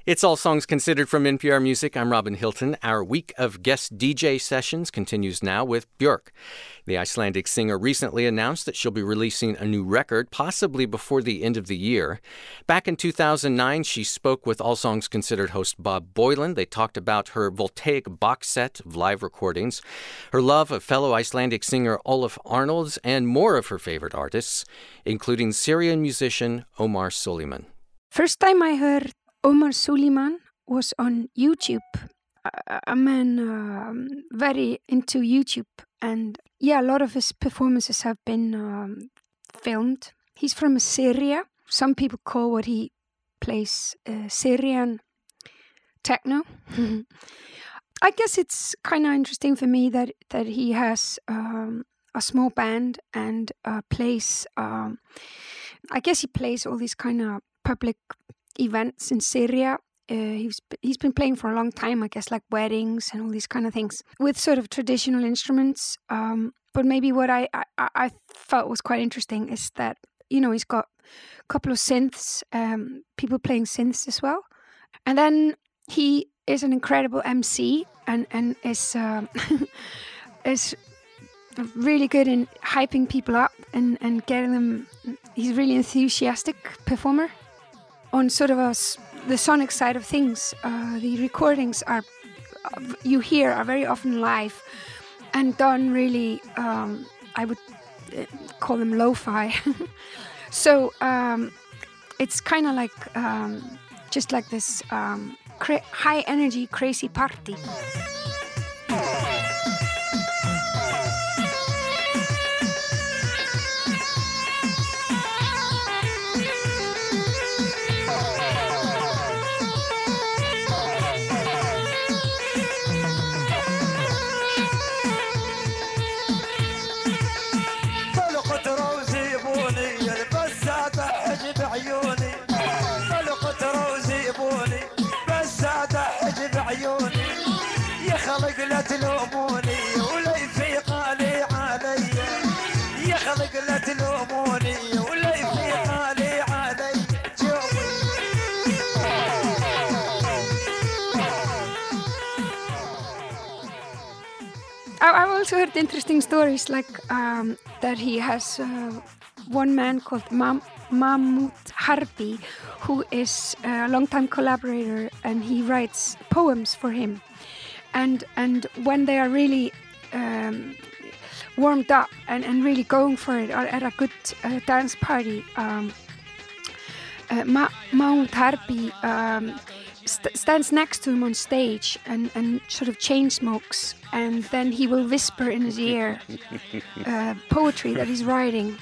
It's All Songs Considered from NPR Music. I'm Robin Hilton. Our week of guest DJ sessions continues now with Björk. The Icelandic singer recently announced that she'll be releasing a new record, possibly before the end of the year. Back in 2009, she spoke with All Songs Considered host Bob Boylan. They talked about her voltaic box set of live recordings, her love of fellow Icelandic singer Ólöf Arnalds, and more of her favorite artists, including Syrian musician Omar Souleyman. First time I heard Omar Souleyman was on YouTube. I'm very into YouTube, and a lot of his performances have been filmed. He's from Syria. Some people call what he plays Syrian techno. I guess it's kind of interesting for me that he has a small band and plays. I guess he plays all these kind of public events in Syria. He's been playing for a long time, I guess, like weddings and all these kind of things with sort of traditional instruments. But maybe what I felt was quite interesting is that, you know, he's got a couple of synths, people playing synths as well. And then he is an incredible MC and is is really good in hyping people up and getting them. He's a really enthusiastic performer. On sort of the sonic side of things, the recordings you hear are very often live and done really, I would call them lo-fi. So it's kind of like just like this high energy crazy party. لا تلوموني ولا يفيق لي علي يا خلق لا تلوموني ولا يفيق لي علي جوي. I've also heard interesting stories like that he has one man called Mahmoud Harbi, who is a longtime collaborator, and he writes poems for him. And when they are really warmed up and really going for it, or at a good dance party, Mahmoud Harbi stands next to him on stage and sort of chain smokes, and then he will whisper in his ear poetry that he's writing,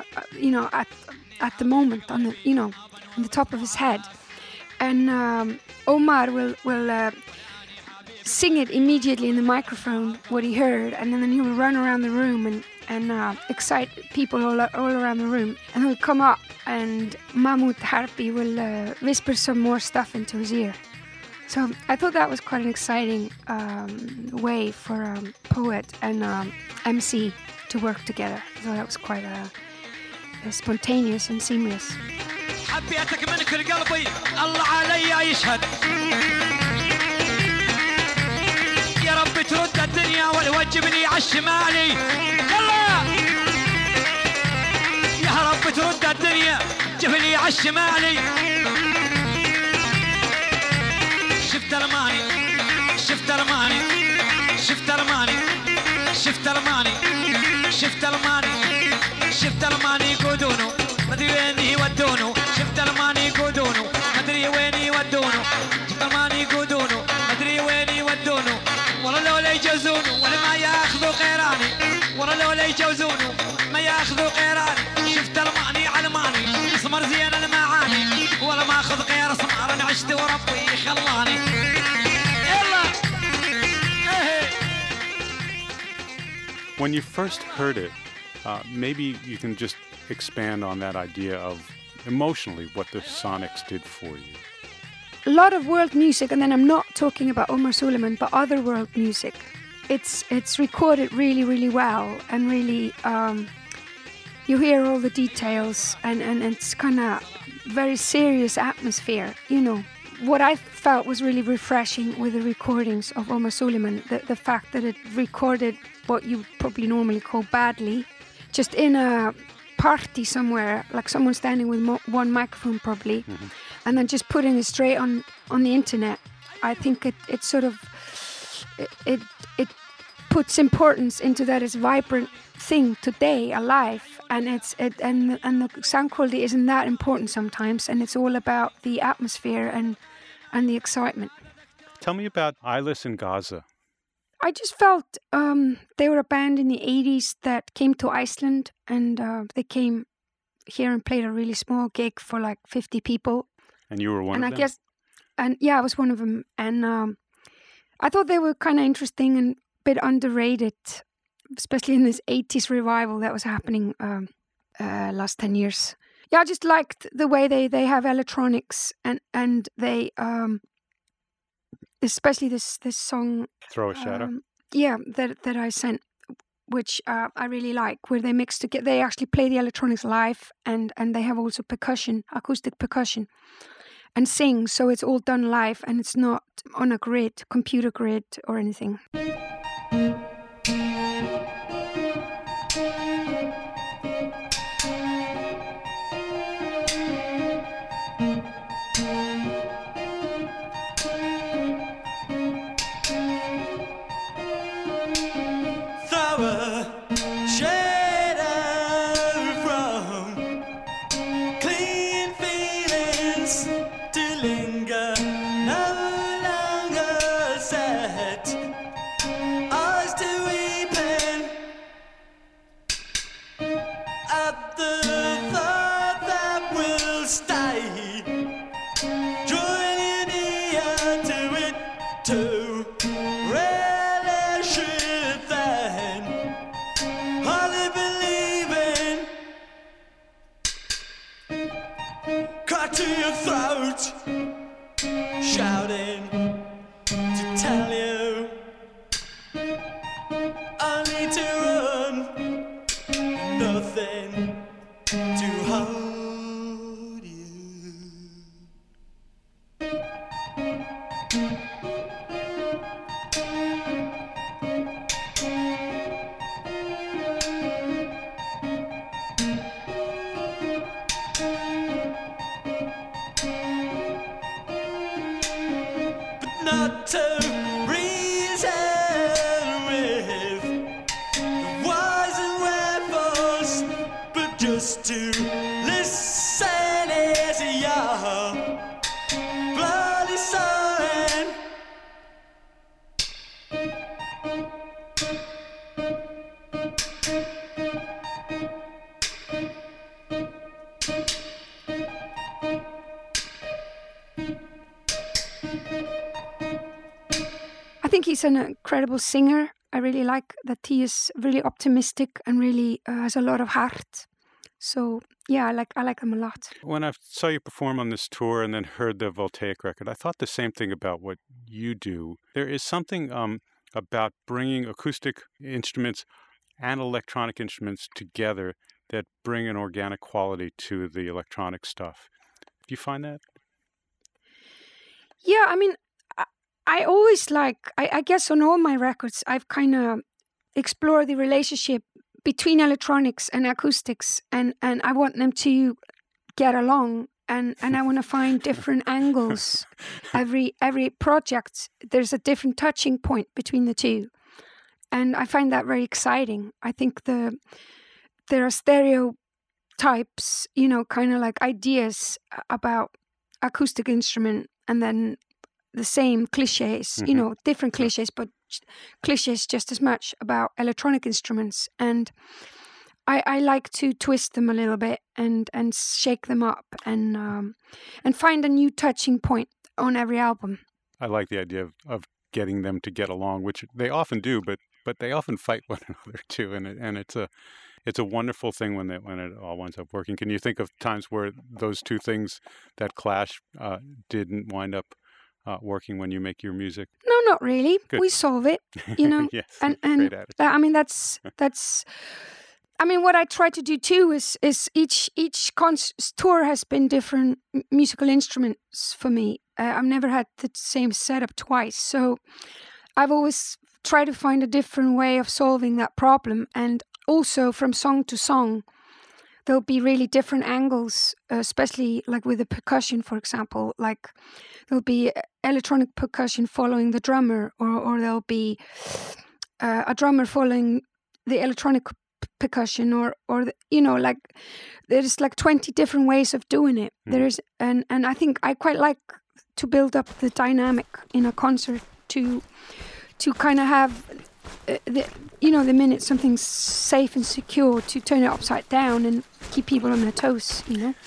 at the moment on the top of his head, and Omar will sing it immediately in the microphone, what he heard, and then he will run around the room and excite people all around the room. And he'll come up, and Mahmoud Harbi will whisper some more stuff into his ear. So I thought that was quite an exciting way for a poet and MC to work together. So that was quite spontaneous and seamless. حبيتك من كل قلبي الله علي يشهد يا رب ترد الدنيا والوجبني عالشمالي يلا يا رب ترد الدنيا جبلي عالشمالي شفت الماني شفت الماني شفت الماني شفت الماني شفت الماني شفت الماني يقودونه مدري وين يودونه شفت الماني يقودونه مدري وين يودونه شفت الماني يقودونه مدري وين يودونه ورا لولا يجوزونه ولا ما ياخذوا قيراني ورا لولا يجوزونه ما ياخذوا قيراني شفت الماني علماني اسمر زين المعاني ولا ما اخذ غير اسمر انا عشت وربي خلاني يلا. When you first heard it, maybe you can just expand on that idea of emotionally what the Sonics did for you. A lot of world music, and then I'm not talking about Omar Souleyman, but other world music. It's recorded really, really well, and really you hear all the details, and it's kind of very serious atmosphere, what I felt was really refreshing with the recordings of Omar Suleiman, the fact that it recorded what you probably normally call badly, just in a party somewhere, like someone standing with one microphone probably, and then just putting it straight on the internet. I think it sort of it puts importance into that as vibrant thing today, alive, and the sound quality isn't that important sometimes, and it's all about the atmosphere and the excitement. Tell me about Eyeless in Gaza. I just felt they were a band in the 80s that came to Iceland, and they came here and played a really small gig for like 50 people. And you were one of them? I was one of them, and I thought they were kind of interesting and a bit underrated, especially in this 80s revival that was happening last 10 years. Yeah, I just liked the way they have electronics, and they especially this song Throw a Shadow. That I sent, which I really like, where they mix together. They actually play the electronics live, and they have also percussion, acoustic percussion, and sing. So it's all done live, and it's not on a grid, computer grid or anything. I think he's an incredible singer. I really like that he is really optimistic and really has a lot of heart. So yeah, I like him a lot. When I saw you perform on this tour and then heard the Voltaic record, I thought the same thing about what you do. There is something about bringing acoustic instruments and electronic instruments together that bring an organic quality to the electronic stuff. Do you find that? Yeah, I mean, I always I guess on all my records, I've kind of explored the relationship between electronics and acoustics, and I want them to get along, and I want to find different angles. Every project, there's a different touching point between the two, and I find that very exciting. I think there are stereotypes, kind of like ideas about acoustic instrument, and then the same cliches, different cliches, but cliches just as much about electronic instruments. And I like to twist them a little bit and shake them up and find a new touching point on every album. I like the idea of getting them to get along, which they often do, but they often fight one another too, and it's a wonderful thing when it all winds up working. Can you think of times where those two things that clash didn't wind up working when you make your music? No, not really. Good. We solve it, Yes, and great attitude. I mean that's I mean, what I try to do too is each tour has been different musical instruments for me. I've never had the same setup twice, so I've always tried to find a different way of solving that problem. And also from song to song, there'll be really different angles, especially like with the percussion, for example. Like there'll be electronic percussion following the drummer, or there'll be a drummer following the electronic percussion, or like there's like 20 different ways of doing it. There's and I think I quite like to build up the dynamic in a concert to kind of have the minute something's safe and secure, to turn it upside down and keep people on their toes,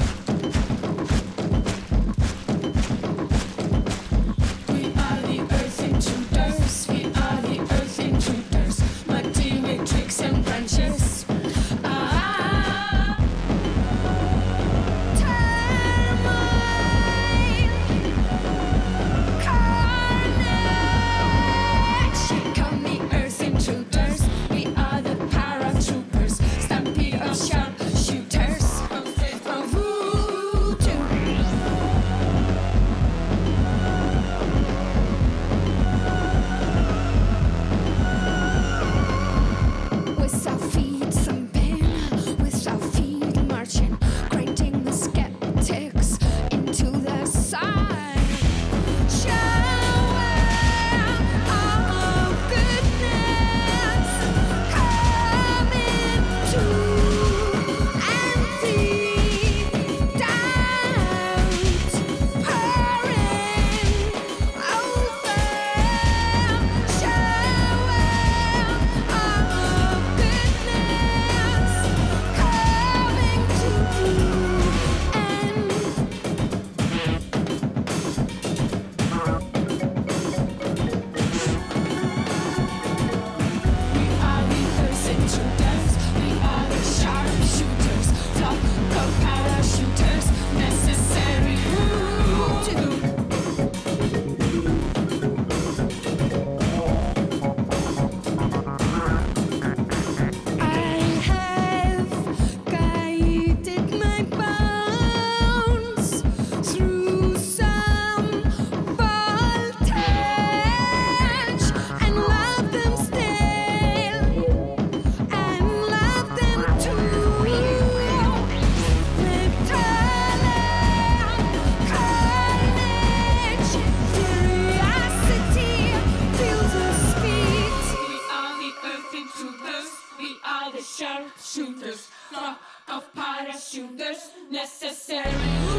Sharpshooters, flock of parachuters, necessary.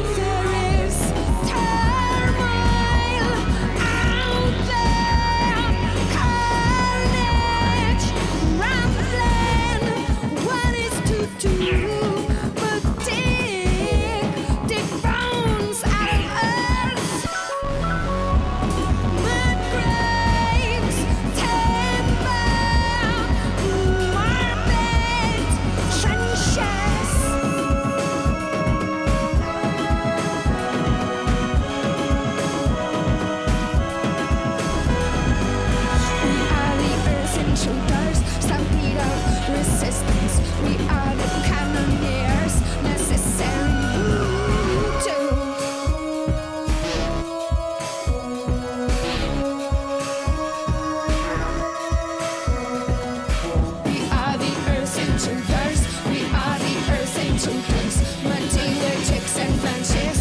There is turmoil out there, carnage, rambling. What is to do but dig bones out of earth? Mud graves, timber, resistance. We are the cannoneers, necessary too. We are the earth's intruders. We are the earth's intruders. Material tricks and branches.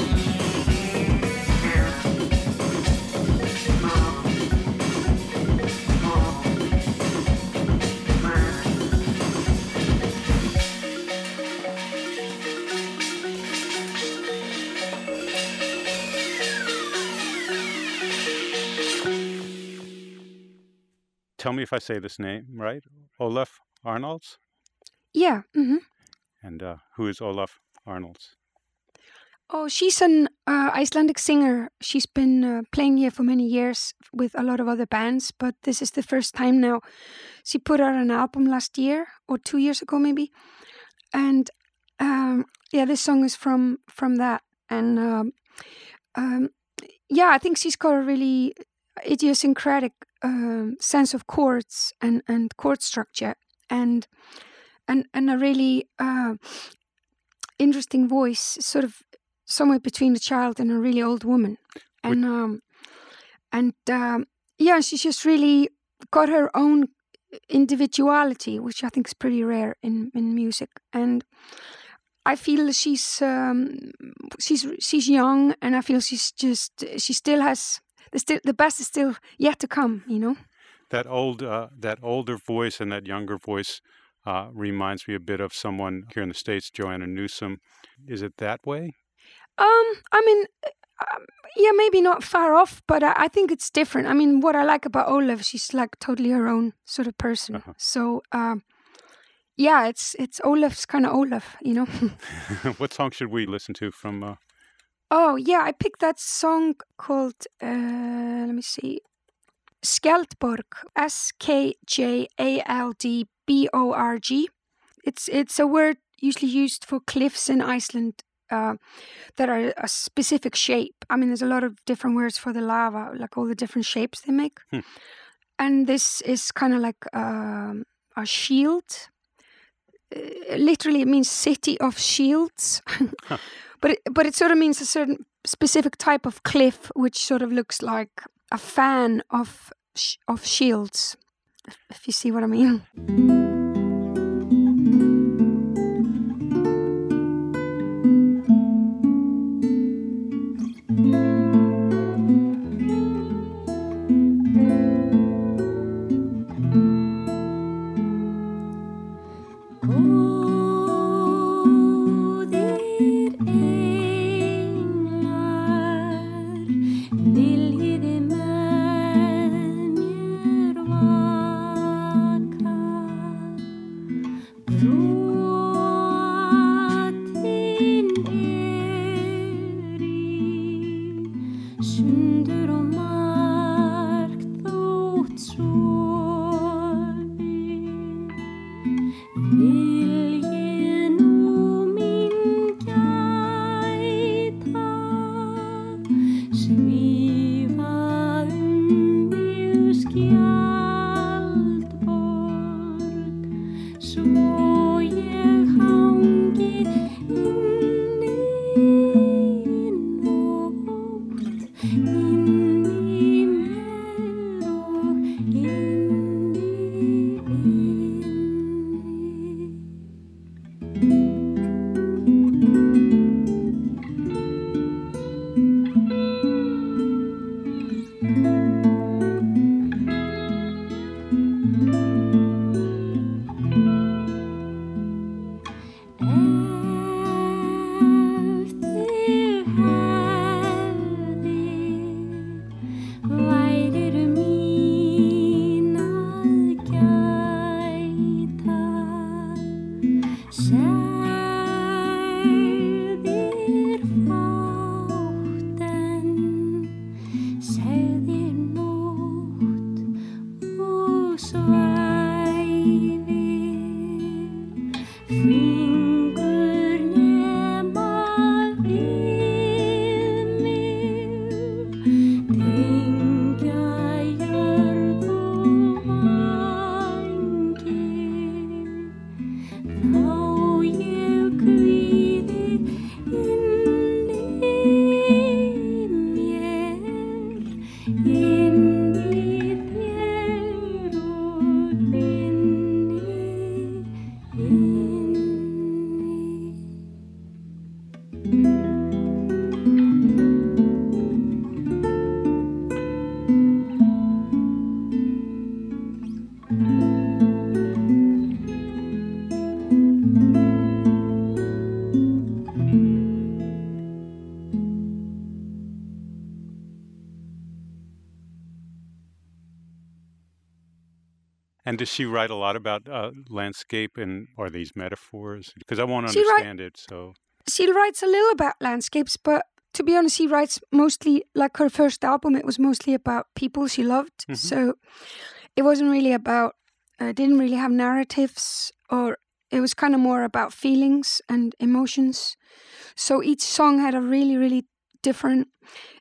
Tell me if I say this name right. Ólöf Arnalds? Yeah. Mm-hmm. And who is Ólöf Arnalds? Oh, she's an Icelandic singer. She's been playing here for many years with a lot of other bands, but this is the first time now. She put out an album last year or 2 years ago, maybe. And this song is from that. And I think she's got a really idiosyncratic sense of chords and chord structure. And and a really interesting voice, sort of somewhere between a child and a really old woman. And she's just really got her own individuality, which I think is pretty rare in music. And I feel she's young, and I feel she still has the best is still yet to come. That older voice and that younger voice reminds me a bit of someone here in the States, Joanna Newsom. Is it that way? I mean, maybe not far off, but I think it's different. I mean, what I like about Ólöf, she's like totally her own sort of person. Uh-huh. So, it's Ólöf's kind of Ólöf, What song should we listen to from? I picked that song called, let me see, Skjaldborg, Skjaldborg. It's a word usually used for cliffs in Iceland that are a specific shape. I mean, there's a lot of different words for the lava, like all the different shapes they make. And this is kind of like a shield. Literally, it means city of shields. But it sort of means a certain specific type of cliff, which sort of looks like a fan of shields, if you see what I mean. And does she write a lot about landscape and are these metaphors? Because I won't understand it. So she writes a little about landscapes, but to be honest, she writes mostly, like her first album, it was mostly about people she loved. Mm-hmm. So it wasn't really about, didn't really have narratives, or it was kind of more about feelings and emotions. So each song had a really, really different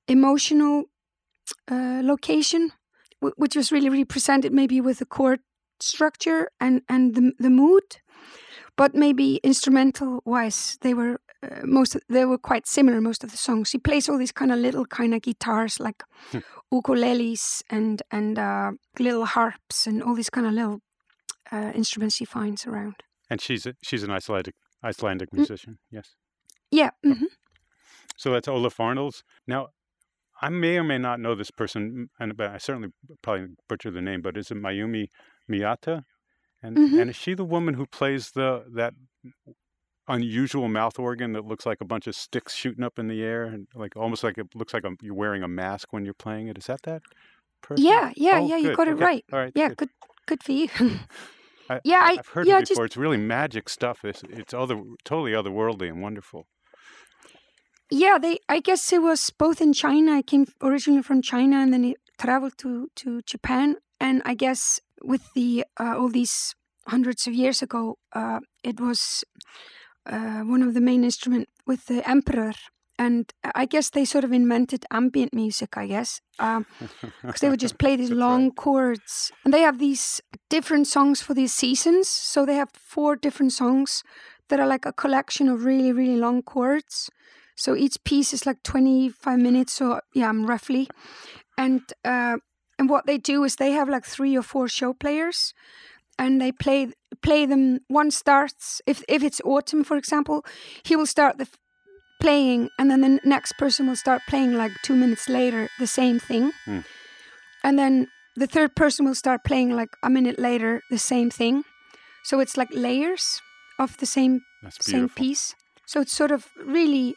emotional location, which was really represented maybe with the chord structure and the mood, but maybe instrumental wise they were they were quite similar, most of the songs. He plays all these kind of little kind of guitars like ukuleles and little harps and all these kind of little instruments he finds around. And she's an Icelandic musician, yes. Yeah. Mm-hmm. So that's Olaf Arnalds. Now, I may or may not know this person, but I certainly probably butcher the name. But is it Mayumi Miyata? And is she the woman who plays that unusual mouth organ that looks like a bunch of sticks shooting up in the air, and like almost like it looks like you're wearing a mask when you're playing it? Is that person? Yeah. Oh, You good. got it Okay. right. All right. Yeah, good for you. I've heard it before. It's really magic stuff. It's totally otherworldly and wonderful. Yeah, I guess it was both in China. I came originally from China, and then it traveled to Japan. And I guess with the all these hundreds of years ago, it was one of the main instruments with the emperor. And I guess they sort of invented ambient music, I guess, because they would just play these long chords. And they have these different songs for these seasons. So they have 4 different songs that are like a collection of really, really long chords. So each piece is like 25 minutes, or roughly. And what they do is they have like 3 or 4 show players, and they play them. One starts, if it's autumn, for example, he will start the playing, and then the next person will start playing like 2 minutes later the same thing. And then the third person will start playing like a minute later the same thing. So it's like layers of the same piece. So it's sort of really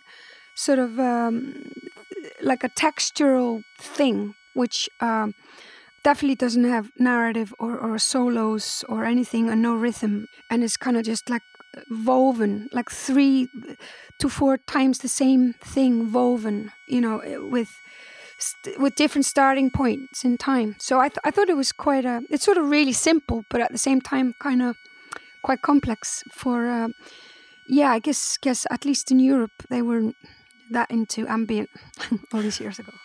like a textural thing, which definitely doesn't have narrative or solos or anything, and no rhythm, and it's kind of just like woven, like 3 to 4 times the same thing woven, with different starting points in time. So I thought it was quite it's sort of really simple, but at the same time kind of quite complex for I guess at least in Europe they weren't that into ambient all these years ago.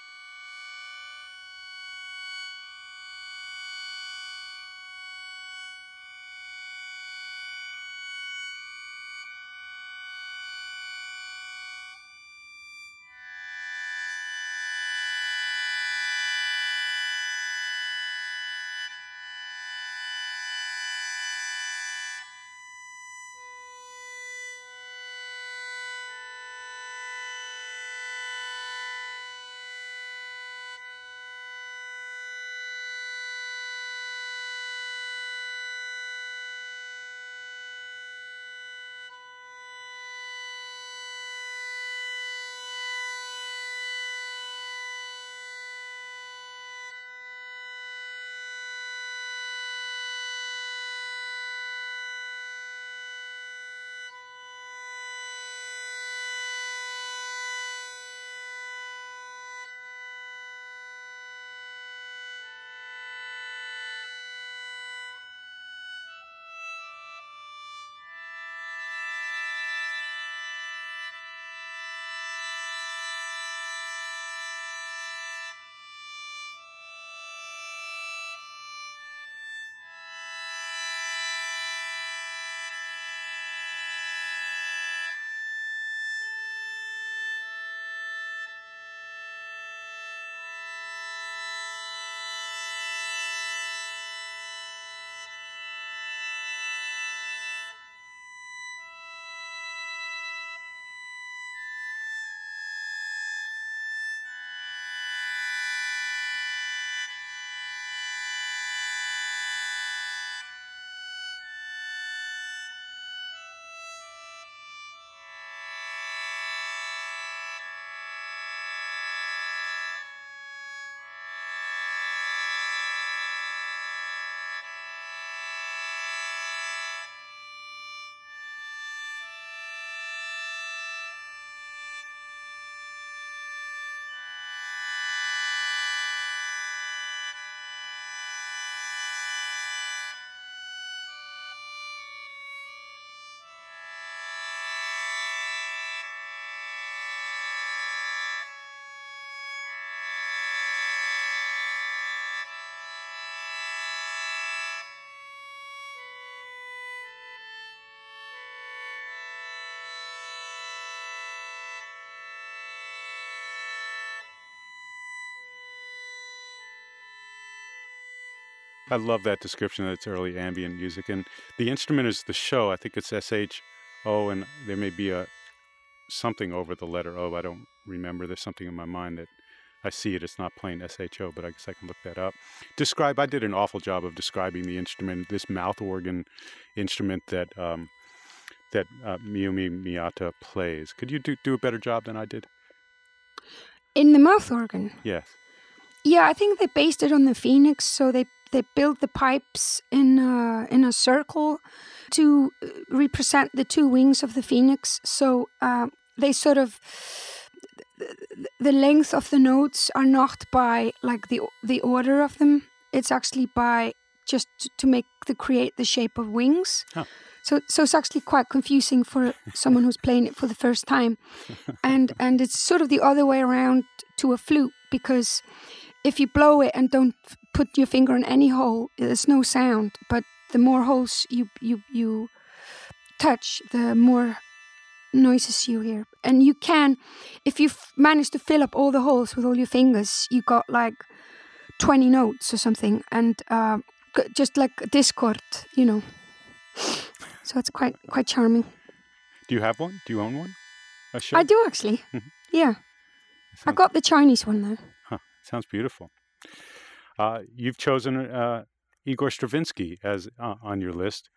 I love that description of its early ambient music. And the instrument is the show. I think it's SHO, and there may be something over the letter O. I don't remember. There's something in my mind that I see it. It's not plain SHO, but I guess I can look that up. I did an awful job of describing the instrument, this mouth organ instrument that Miyumi Miyata plays. Could you do a better job than I did? In the mouth organ? Yes. Yeah, I think they based it on the phoenix, so they built the pipes in a circle to represent the two wings of the phoenix. So they sort of, the length of the notes are not by like the order of them. It's actually by just to create the shape of wings. Huh. So it's actually quite confusing for someone who's playing it for the first time, and it's sort of the other way around to a flute, because if you blow it and don't put your finger on any hole, there's no sound. But the more holes you touch, the more noises you hear. And you can, if you manage to fill up all the holes with all your fingers, you got like 20 notes or something, and just like a discord, you know. So it's quite charming. Do you have one? Do you own one? A show? I do actually. Yeah. I got the Chinese one though. Huh. Sounds beautiful. You've chosen Igor Stravinsky as on your list.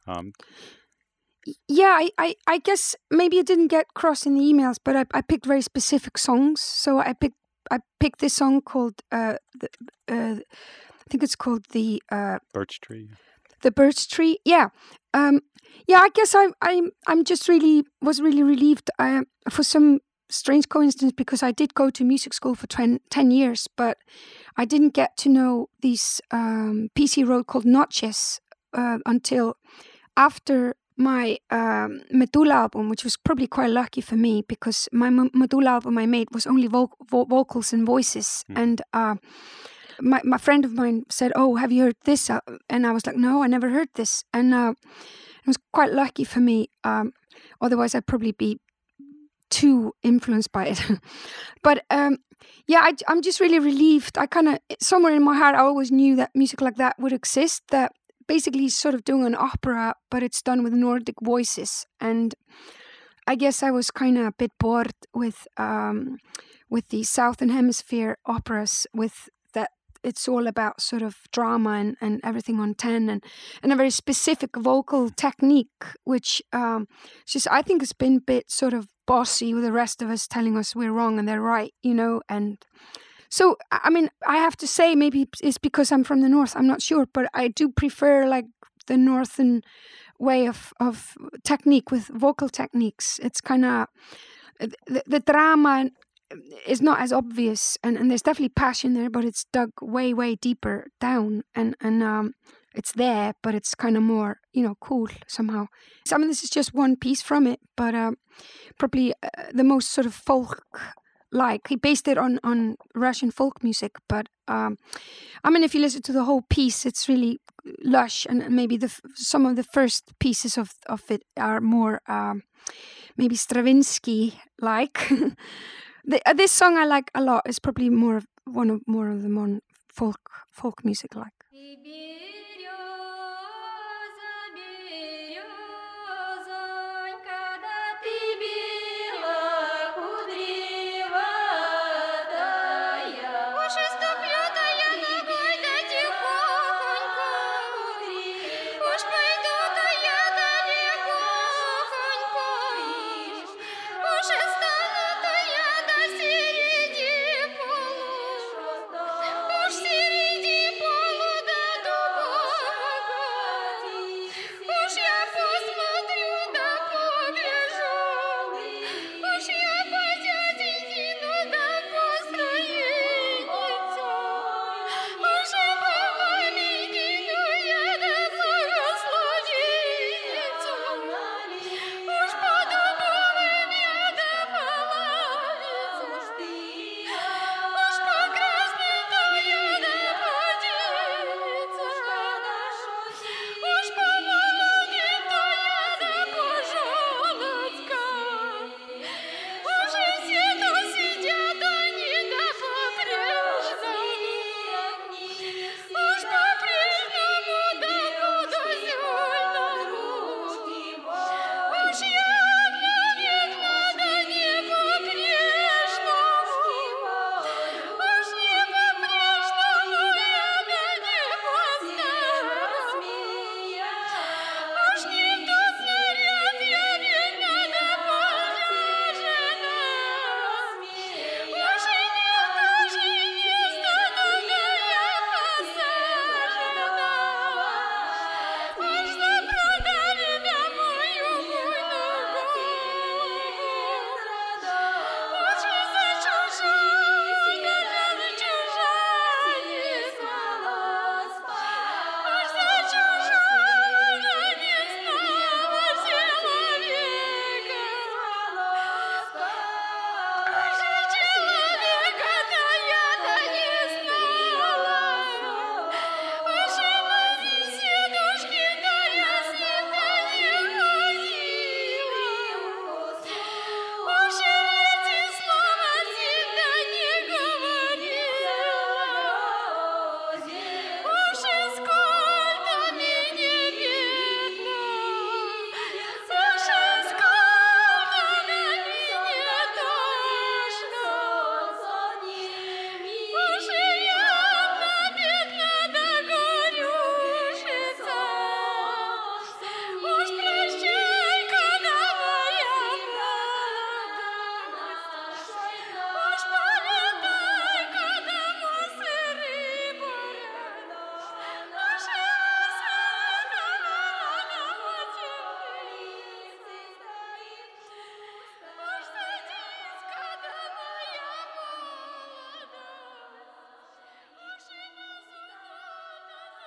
Yeah, I guess maybe it didn't get across in the emails, but I picked very specific songs. So I picked this song called I think it's called the Birch Tree. The Birch Tree. Yeah. Yeah, I guess I'm just was really relieved for some strange coincidence, because I did go to music school for 10 years, but I didn't get to know these piece he wrote called Notches until after my Medulla album, which was probably quite lucky for me, because my Medulla album I made was only vocals and voices. And my friend of mine said, "Oh, have you heard this?" And I was like, "No, I never heard this." And it was quite lucky for me. Otherwise, I'd probably be too influenced by it. But yeah, I'm just really relieved. I kind of, somewhere in my heart, I always knew that music like that would exist, that basically he's sort of doing an opera, but it's done with Nordic voices. And I guess I was kind of a bit bored with the Southern Hemisphere operas, with that it's all about sort of drama and everything on 10 and a very specific vocal technique, which just I think has been a bit sort of bossy with the rest of us telling us we're wrong and they're right, you know. And so, I mean, I have to say, maybe it's because I'm from the north, I'm not sure, but I do prefer like the northern way of technique with vocal techniques. It's kind of, the drama is not as obvious, and there's definitely passion there, but it's dug way, way deeper down, and it's there, but it's kind of more, you know, cool somehow. So, I mean, this is just one piece from it, but probably the most sort of folk-like. He based it on Russian folk music, but I mean, if you listen to the whole piece, it's really lush, and maybe some of the first pieces of it are more maybe Stravinsky-like. This song I like a lot. It's probably more of the more folk music like.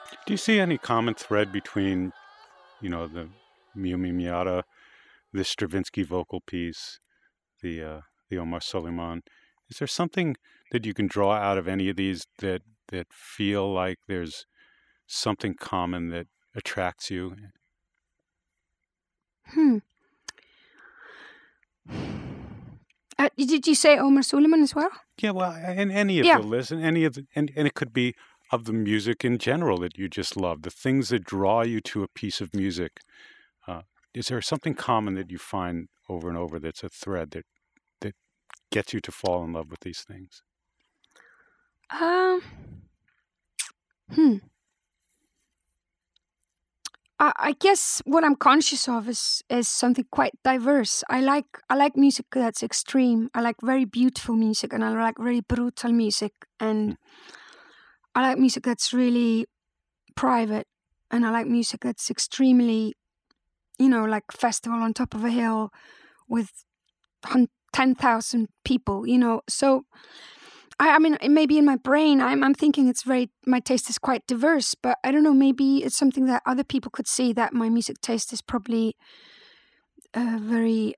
Do you see any common thread between, the Miumi Miata, the Stravinsky vocal piece, the Omar Soleiman? Is there something that you can draw out of any of these that feel like there's something common that attracts you? Did you say Omar Soleiman as well? Yeah, well, and any of the list, and any of the, and it could be of the music in general that you just love, the things that draw you to a piece of music. Is there something common that you find over and over that's a thread that gets you to fall in love with these things? I guess what I'm conscious of is something quite diverse. I like music that's extreme. I like very beautiful music, and I like very brutal music, and I like music that's really private, and I like music that's extremely, like festival on top of a hill with 10,000 people. So I mean, maybe in my brain, I'm thinking my taste is quite diverse, but I don't know, maybe it's something that other people could see, that my music taste is probably very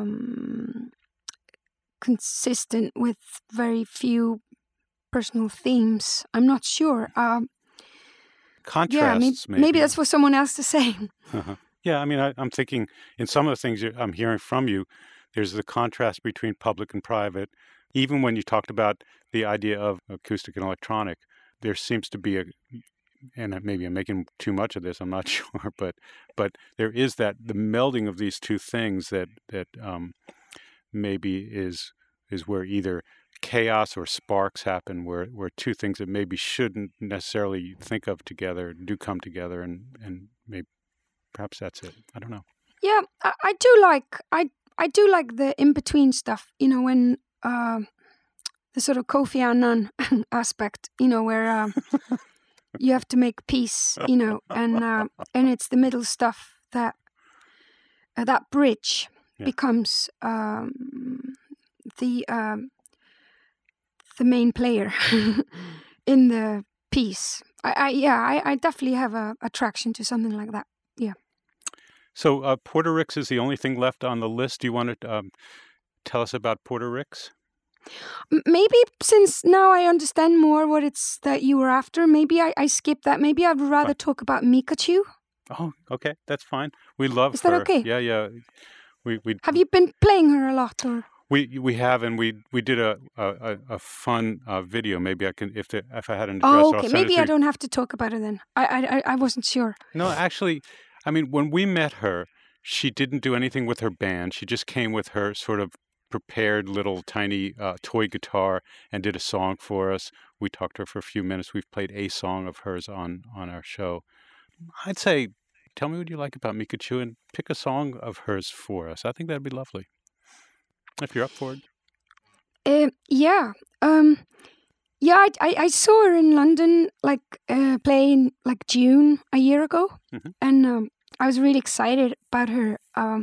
consistent with very few personal themes. I'm not sure. Contrasts, maybe that's for someone else to say. Yeah, I mean, I'm thinking in some of the things I'm hearing from you, there's the contrast between public and private. Even when you talked about the idea of acoustic and electronic, there seems to be and maybe I'm making too much of this, I'm not sure, but there is the melding of these two things that maybe is where either chaos or sparks happen, where two things that maybe shouldn't necessarily think of together do come together, and maybe perhaps that's it. I don't know. Yeah, I do like the in between stuff. When the sort of Kofi Annan aspect, where you have to make peace, and it's the middle stuff that bridge becomes the main player in the piece. I definitely have a attraction to something like that. Yeah. So Porter Ricks is the only thing left on the list. Do you want to tell us about Porter Ricks? Maybe since now I understand more what it's that you were after, maybe I skip that. Maybe I'd rather talk about Mikachu. Oh, okay, that's fine. We love her. Is that okay? Yeah. We have you been playing her a lot, or? We have, and we did a fun video. Maybe I can, if I had an address. Oh, okay. Maybe I don't have to talk about her then. I wasn't sure. No, actually, I mean, when we met her, she didn't do anything with her band. She just came with her sort of prepared little tiny toy guitar and did a song for us. We talked to her for a few minutes. We've played a song of hers on our show. I'd say, tell me what you like about Mikachu and pick a song of hers for us. I think that'd be lovely. If you're up for it. Yeah. I saw her in London, playing June a year ago, and I was really excited about her.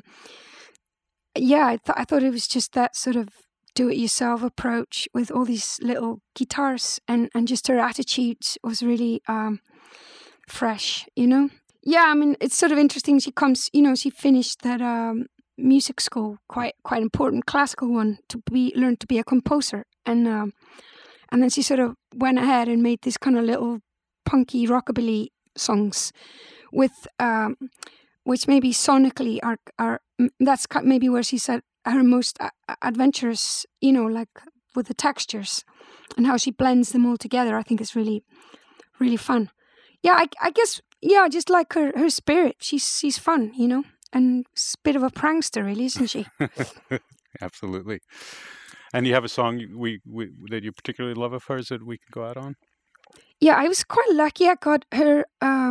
I thought it was just that sort of do-it-yourself approach with all these little guitars, and just her attitude was really fresh, Yeah, I mean, it's sort of interesting. She comes, she finished that music school, quite important classical one, to learn to be a composer, and then she sort of went ahead and made these kind of little punky rockabilly songs with which maybe sonically are that's maybe where she's at her most adventurous, with the textures and how she blends them all together. I think it's really, really fun. Yeah, I guess, I just like her spirit. She's fun, and a bit of a prankster, really, isn't she? Absolutely. And you have a song that you particularly love of hers that we can go out on? Yeah, I was quite lucky. I got her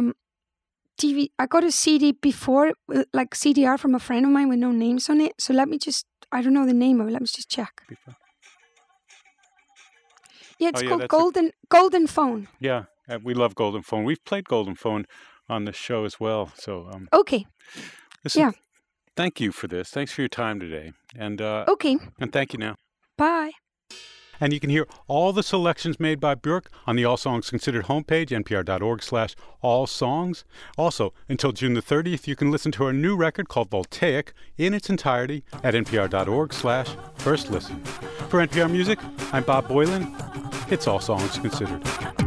I got a CD before, like CDR from a friend of mine with no names on it. So I don't know the name of it. Let me just check. Yeah, it's called Golden Phone. Yeah, we love Golden Phone. We've played Golden Phone on the show as well. So okay. Listen, thank you for this. Thanks for your time today. And okay. And thank you now. Bye. And you can hear all the selections made by Björk on the All Songs Considered homepage, npr.org/allsongs. Also, until June the 30th, you can listen to our new record called Voltaic in its entirety at npr.org/firstlisten. For NPR Music, I'm Bob Boylan. It's All Songs Considered.